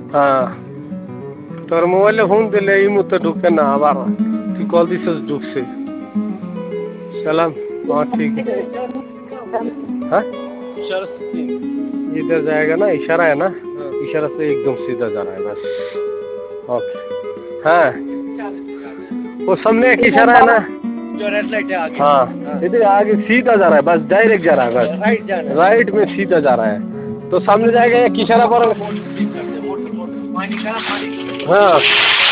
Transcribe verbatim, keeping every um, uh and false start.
हाँ তোর মোবাইলে ফোন দিলে এই মুহূর্তে ঢুকতে না আবার তুই কল দিছিস ঢুকছে सलाम हाँ ठीक है हाँ इधर जाएगा ना इशारा है ना इशारा से एकदम सीधा जा रहा है बस ओके हाँ वो सामने एक इशारा है ना जो रेड लाइट है आगे हाँ इधर आगे सीधा जा रहा है बस डायरेक्ट जा रहा है बस राइट जा रहा है राइट में सीधा जा रहा है तो सामने जाएगा एक इशारा पर हाँ